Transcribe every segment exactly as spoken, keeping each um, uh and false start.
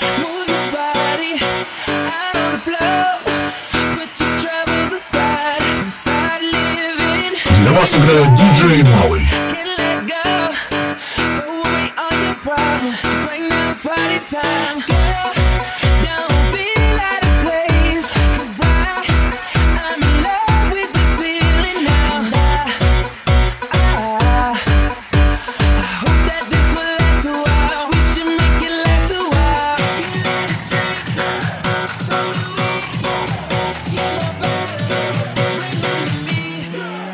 Move your body out on the floor. Put your troubles aside and start living. Для вас играет диджей Малый. Can't let go. Throw away all your problems. 'Cause right now it's party time. Girl, don't feel out of place. 'Cause I, I'm in love with this feeling now. I, I, I hope that this will last a while. We should make it last a while. So do we. You're my body. Bring it to me.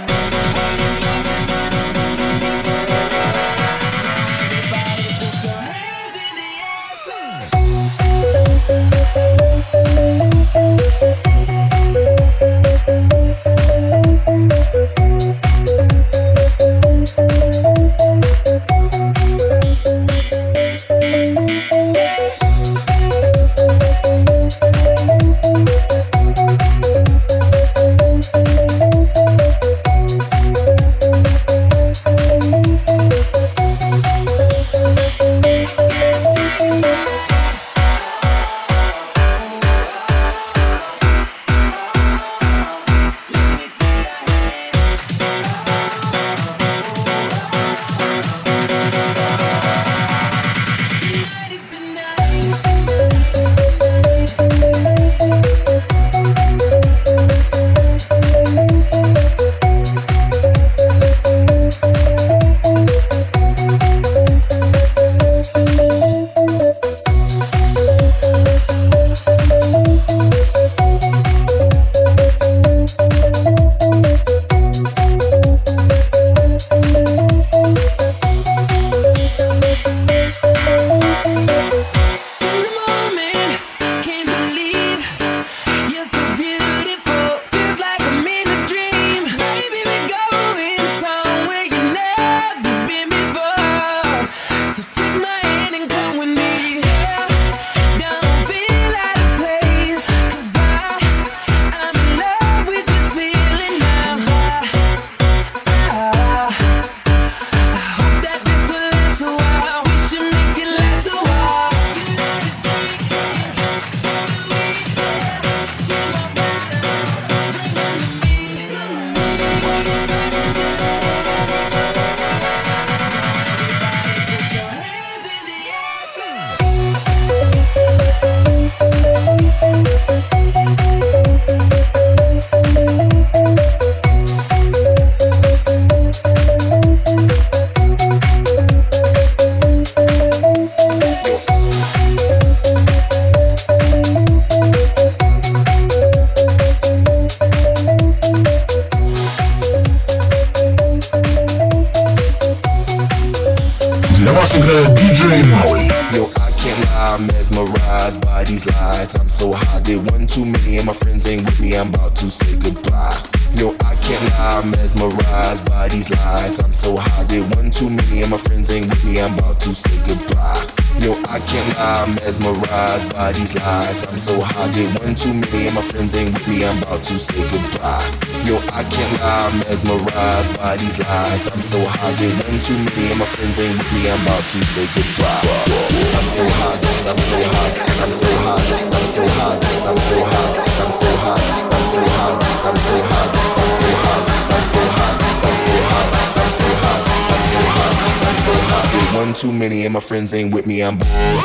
Для вас играет диджей Малый. Yo, I can't lie, I'm mesmerized by these lies. I'm so high, did one too many and my friends ain't with me, I'm about to say goodbye. Yo, I can't lie, I'm mesmerized by these lies. I'm so high, did one too many and my friends ain't with me, I'm about to say goodbye. Yo, I can't lie, I'm mesmerized by these lies. I'm so high, did one too many and my friends ain't with me, I'm about to say goodbye. Yo, I can't lie, I'm mesmerized by these lies. I'm so high, did one too many and my friends ain't with me, I'm about to say goodbye. I'm so high, I'm so high, I'm so high, I'm so high, I'm so high, I'm so high, I'm so high, I'm so high, I'm so high, I'm so high, I'm so high, I'm so high, I'm so high, I'm so high. Did one too many and my friends ain't with me, I'm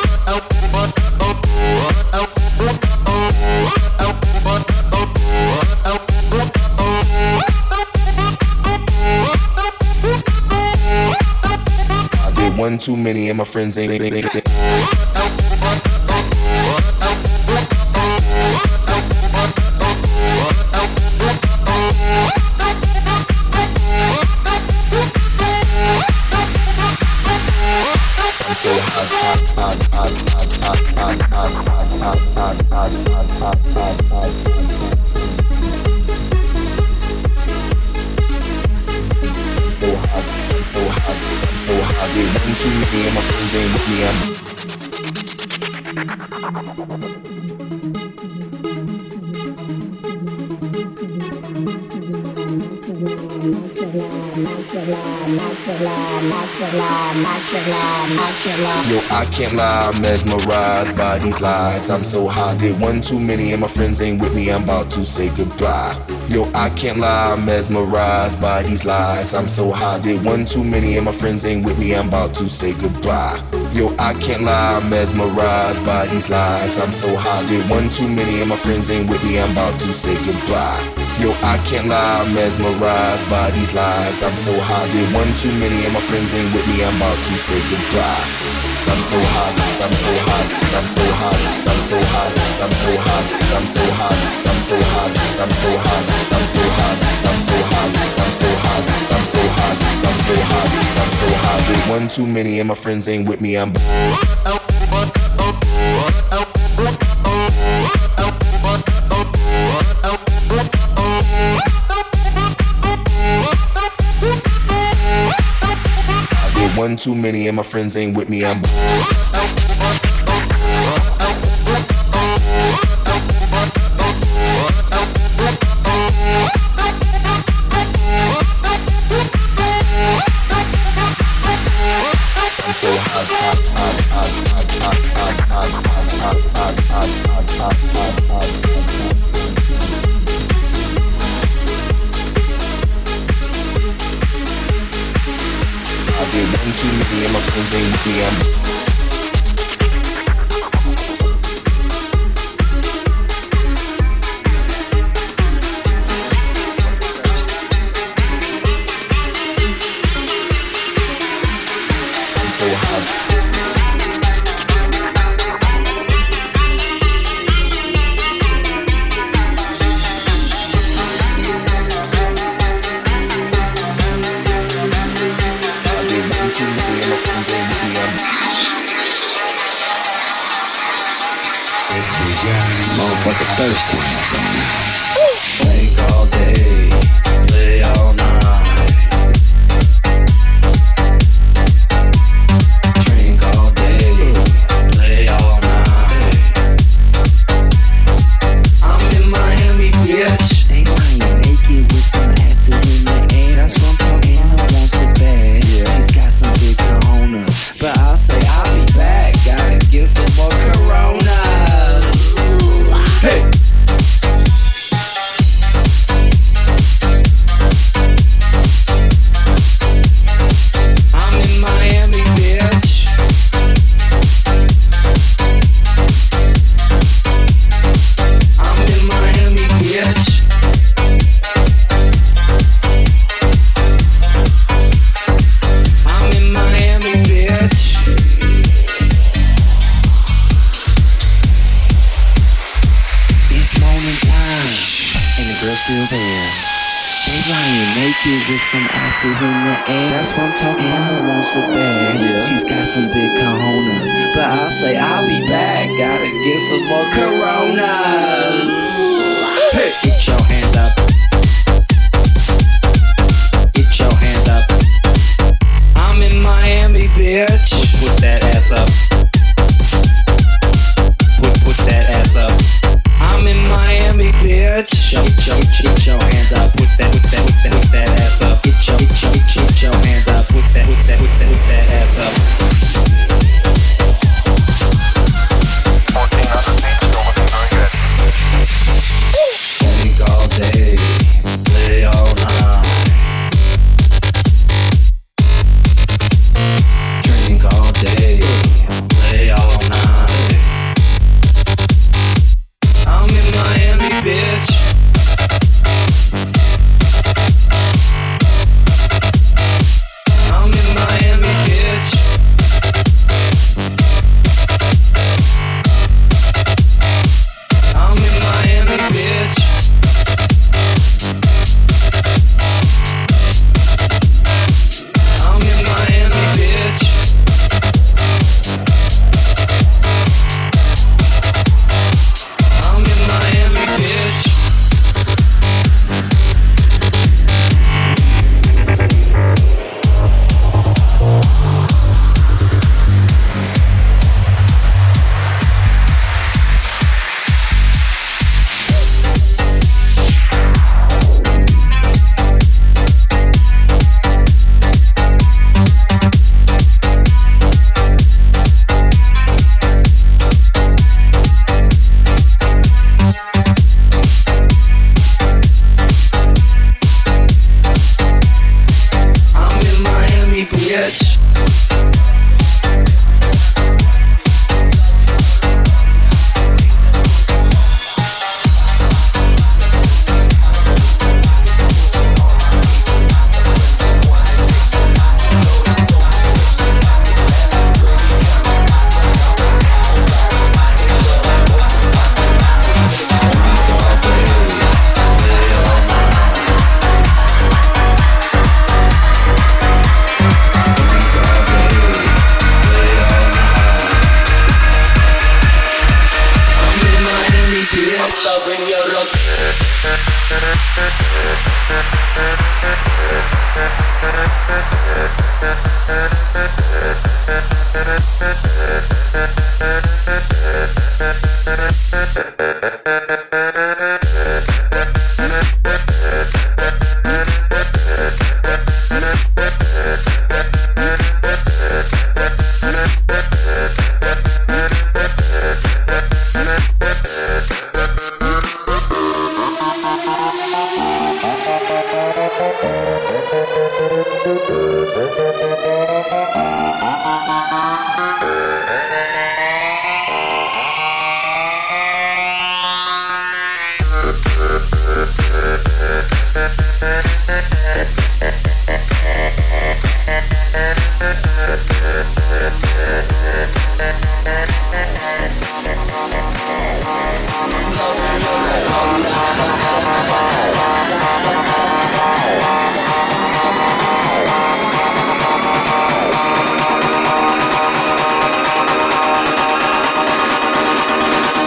one too many and my friends ain't, ain't, ain't, ain't. I'm so hot, hot, hot, hot, hot, hot, hot, hot, hot, hot, hot, hot, hot, hot. So hot, so hot, I'm so hot. Did one too many and my friends ain't with me. I'm Yo, I can't lie, I'm mesmerized by these lights. I'm so high, did one too many and my friends ain't with me, I'm about to say goodbye. Yo, I can't lie, I'm mesmerized by these lights. I'm so high, did one too many and my friends ain't with me, I'm about to say goodbye. Yo, I can't lie, I'm mesmerized by these lights. I'm so high, did one too many and my friends ain't with me, I'm about to say goodbye. Yo, I can't lie, I'm mesmerized by these lights. I'm so high, did one too many and my friends ain't with me, I'm about to say goodbye. I'm so hot, I'm so hot, I'm so hot, I'm so hot, I'm so hot, I'm so hot, I'm so hot, I'm so hot, I'm so hot, I'm so hot, I'm so hot, I'm so hot, I'm so hot, I'm so hot. Did one too many and my friends ain't with me, I'm one too many and my friends ain't with me, I'm I'm so hot, hot, hot, hot, hot, hot, hot, hot, hot, hot, hot, hot, hot, hot. I did one too many and my friends ain't with me, I'm so hot. Motherfucker thirsty. Drink all day, play all night. Drink all day, play all night. I'm in Miami, bitch. They lying naked with some asses in the air. That's what I'm talking, I want it bad. She's got some big cojones, but I'll say I'll be back. Gotta get some more Coronas. Hey! I'm in Miami, bitch. I'm in Miami, bitch. I'm in Miami, bitch. It's morning time, and the girl's still there. They lying naked with some asses in the air. That's what I'm talking about, wants it bad. She's got some big cojones, but I'll say I'll be back. Gotta get some more Coronas. Hey, get your hand up. Get your hand up. I'm in Miami, bitch. Put, put that ass up. Put, put that ass up. I'm in Miami, bitch. Get your, get your hand up. Put that, put that, put that, put that ass up. Get your, get your, get your hand up. Put that, put that, put that, put that ass up. fourteen hundred feet, still looking very good.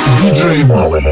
диджей Малый.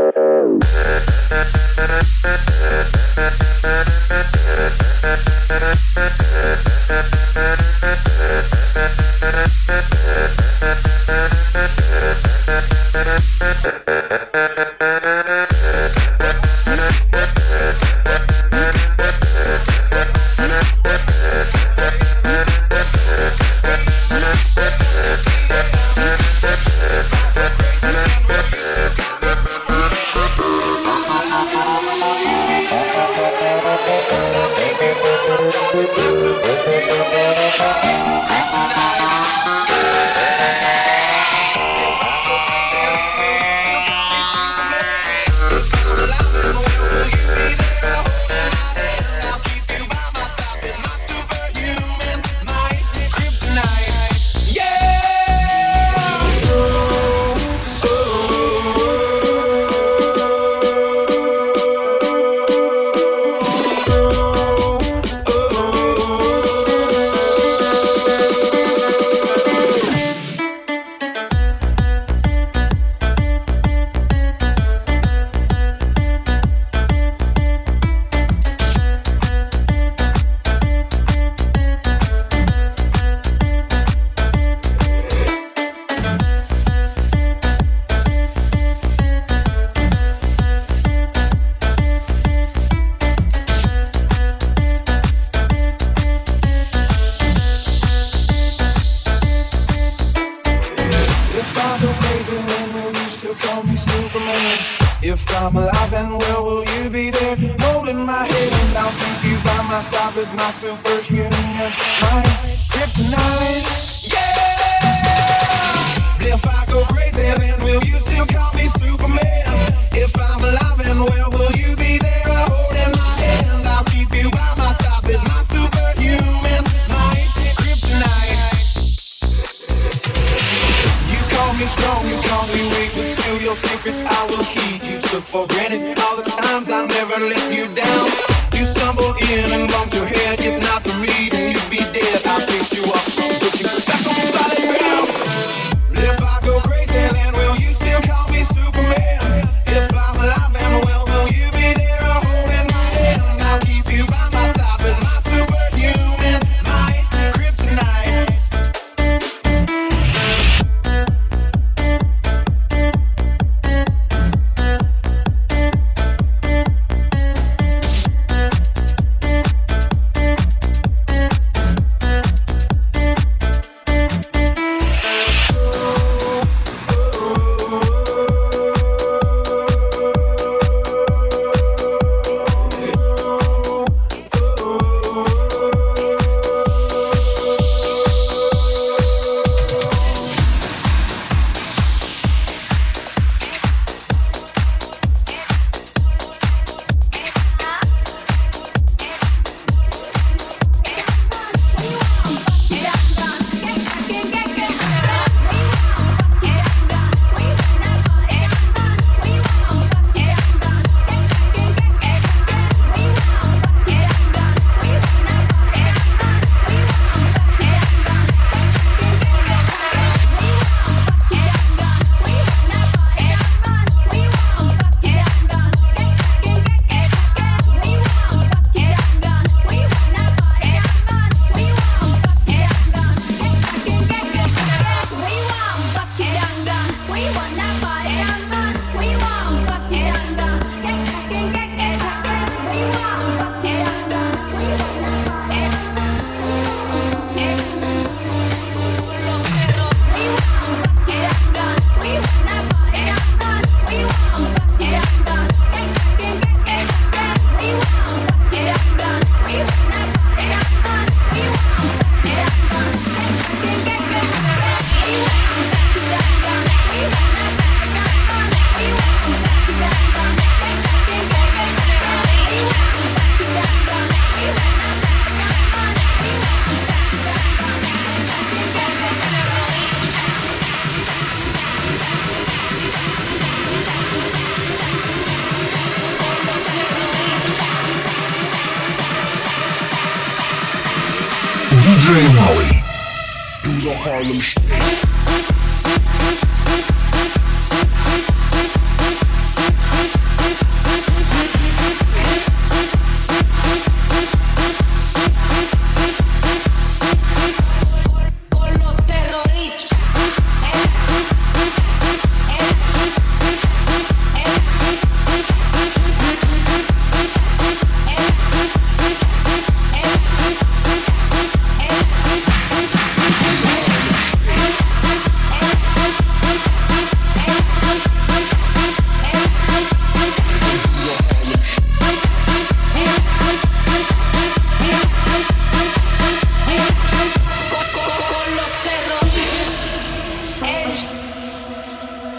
If I'm alive and well, will you be there? Holding my head and I'll keep you by my side with my superhuman mind. Kryptonite, yeah! If I go crazy, then will you still call me Superman? If I'm alive and well, will you be there? Holding my hand, I'll keep you by my side with my superhuman mind. Kryptonite. You call me strong, you call me weak, but still your secrets I will keep. You took for granted all the times I never let you down. You stumbled in and bumped your head. If not for me, then you'd be dead. I'll pick you up, put you back on solid ground. If I go crazy, then will you still call me Superman? If I'm alive and well, will you be there holding my hand? I'll keep you by my side with my superhuman might. Kryptonite. диджей Малый. Do the Harlem Shake.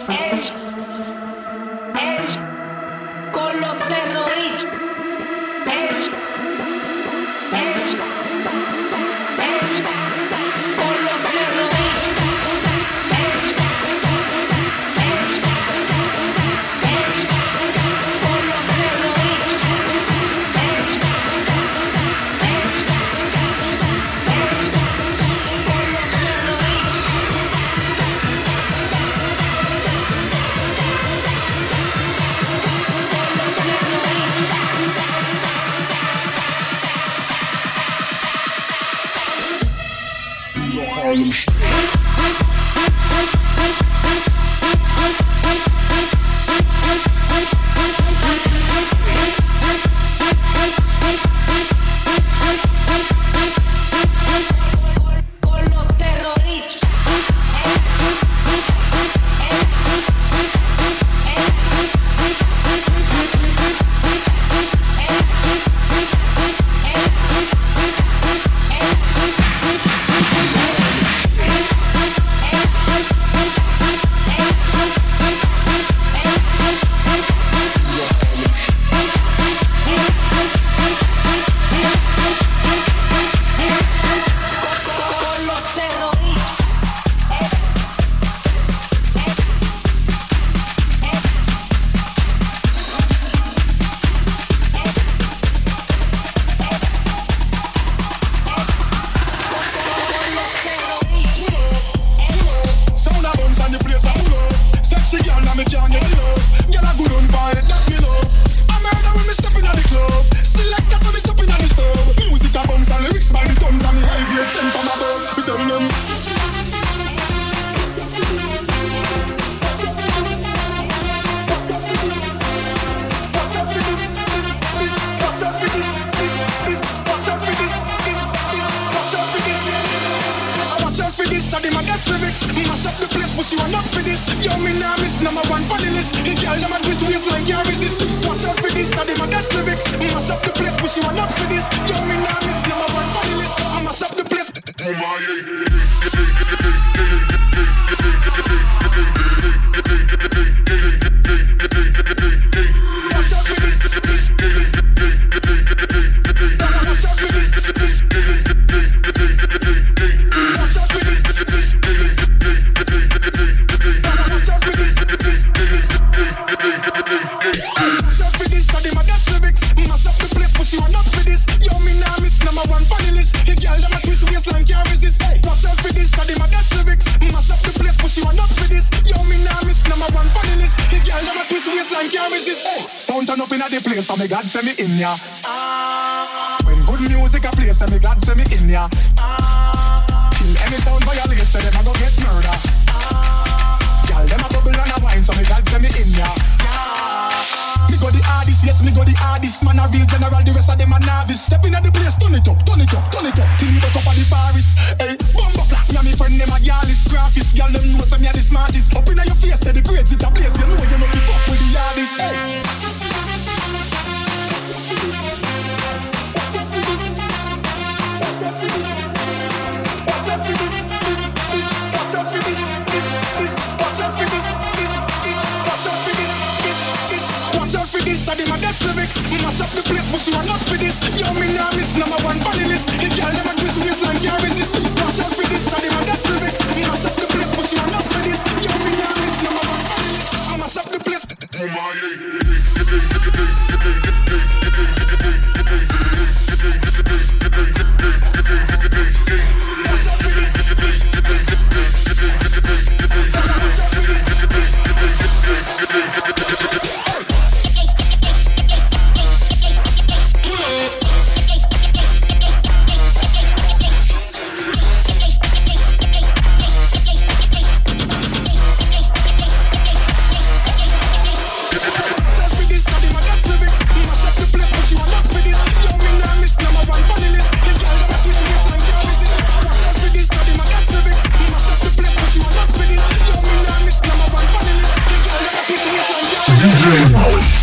диджей Малый.